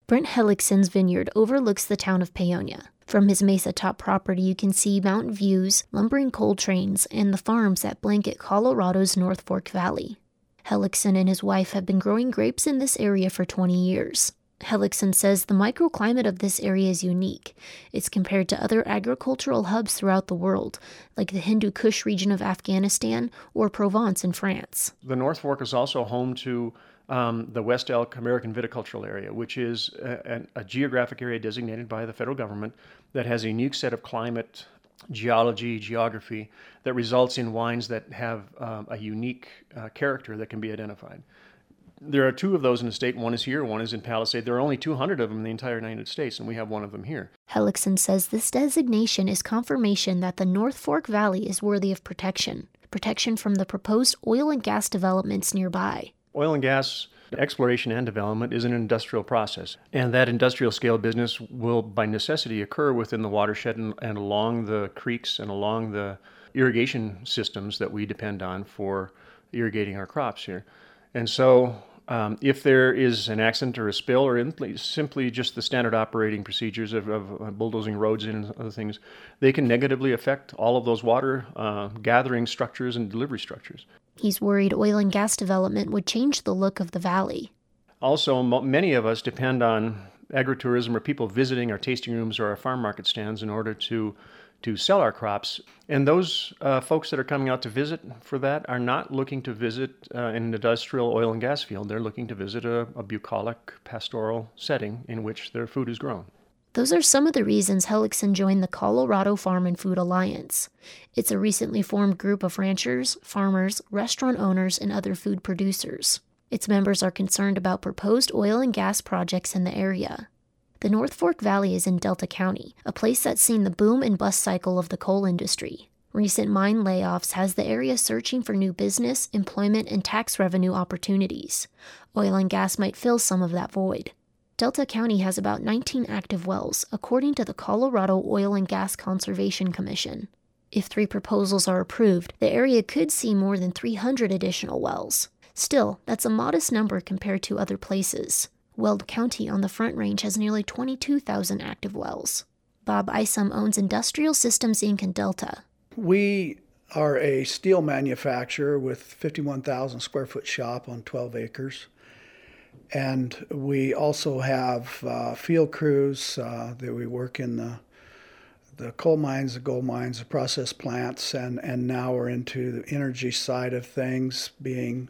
Brent Hellickson's vineyard overlooks the town of Paonia. From his Mesa Top property, you can see mountain views, lumbering coal trains, and the farms that blanket Colorado's North Fork Valley. Hellickson and his wife have been growing grapes in this area for 20 years. Hellickson says the microclimate of this area is unique. It's compared to other agricultural hubs throughout the world, like the Hindu Kush region of Afghanistan or Provence in France. The North Fork is also home to the West Elk American Viticultural Area, which is a geographic area designated by the federal government that has a unique set of climate, geography that results in wines that have a unique character that can be identified. There are 2 of those in the state. One is here, one is in Palisade. There are only 200 of them in the entire United States, and we have one of them here. Hellickson says this designation is confirmation that the North Fork Valley is worthy of protection from the proposed oil and gas developments nearby. Oil and gas exploration and development is an industrial process, and that industrial scale business will by necessity occur within the watershed and along the creeks and along the irrigation systems that we depend on for irrigating our crops here. And so if there is an accident or a spill or simply just the standard operating procedures of bulldozing roads in and other things, they can negatively affect all of those water gathering structures and delivery structures. He's worried oil and gas development would change the look of the valley. Also, many of us depend on agritourism or people visiting our tasting rooms or our farm market stands in order to sell our crops. And those folks that are coming out to visit for that are not looking to visit an industrial oil and gas field. They're looking to visit a bucolic pastoral setting in which their food is grown. Those are some of the reasons Hellickson joined the Colorado Farm and Food Alliance. It's a recently formed group of ranchers, farmers, restaurant owners, and other food producers. Its members are concerned about proposed oil and gas projects in the area. The North Fork Valley is in Delta County, a place that's seen the boom and bust cycle of the coal industry. Recent mine layoffs has the area searching for new business, employment, and tax revenue opportunities. Oil and gas might fill some of that void. Delta County has about 19 active wells, according to the Colorado Oil and Gas Conservation Commission. If 3 proposals are approved, the area could see more than 300 additional wells. Still, that's a modest number compared to other places. Weld County on the Front Range has nearly 22,000 active wells. Bob Isom owns Industrial Systems Inc. in Delta. We are a steel manufacturer with 51,000 square foot shop on 12 acres. And we also have field crews that we work in the coal mines, the gold mines, the process plants, and now we're into the energy side of things, being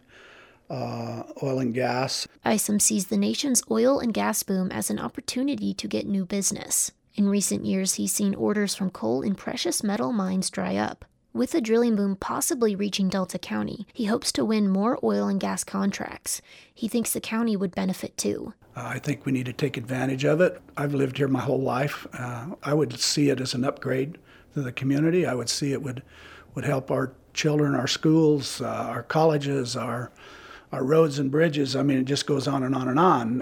oil and gas. Isom sees the nation's oil and gas boom as an opportunity to get new business. In recent years, he's seen orders from coal and precious metal mines dry up. With the drilling boom possibly reaching Delta County, he hopes to win more oil and gas contracts. He thinks the county would benefit too. I think we need to take advantage of it. I've lived here my whole life. I would see it as an upgrade to the community. I would see it would help our children, our schools, our colleges, our roads and bridges. I mean, it just goes on and on and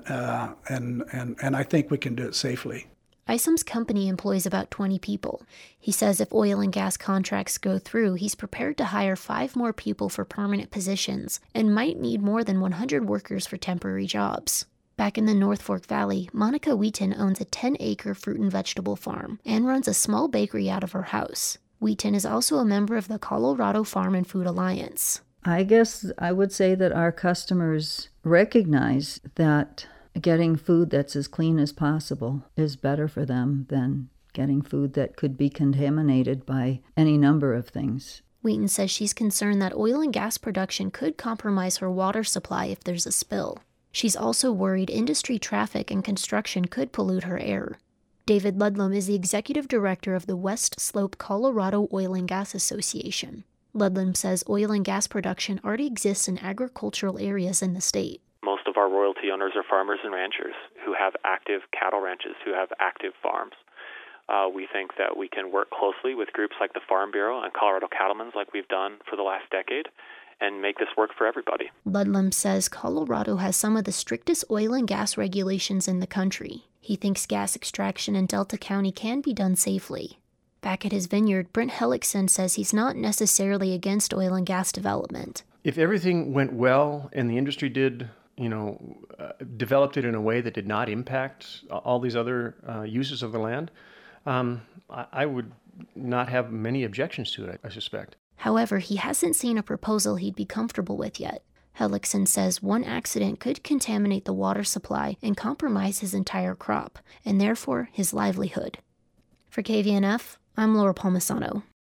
on. And I think we can do it safely. Isom's company employs about 20 people. He says if oil and gas contracts go through, he's prepared to hire 5 more people for permanent positions and might need more than 100 workers for temporary jobs. Back in the North Fork Valley, Monica Wheaton owns a 10-acre fruit and vegetable farm and runs a small bakery out of her house. Wheaton is also a member of the Colorado Farm and Food Alliance. I guess I would say that our customers recognize that getting food that's as clean as possible is better for them than getting food that could be contaminated by any number of things. Wheaton says she's concerned that oil and gas production could compromise her water supply if there's a spill. She's also worried industry traffic and construction could pollute her air. David Ludlam is the executive director of the West Slope Colorado Oil and Gas Association. Ludlam says oil and gas production already exists in agricultural areas in the state. Most of our royalty owners are farmers and ranchers who have active cattle ranches, who have active farms. We think that we can work closely with groups like the Farm Bureau and Colorado Cattlemen's like we've done for the last decade and make this work for everybody. Ludlam says Colorado has some of the strictest oil and gas regulations in the country. He thinks gas extraction in Delta County can be done safely. Back at his vineyard, Brent Hellickson says he's not necessarily against oil and gas development. If everything went well and the industry did developed it in a way that did not impact all these other uses of the land, I would not have many objections to it, I suspect. However, he hasn't seen a proposal he'd be comfortable with yet. Hellickson says one accident could contaminate the water supply and compromise his entire crop, and therefore his livelihood. For KVNF, I'm Laura Palmisano.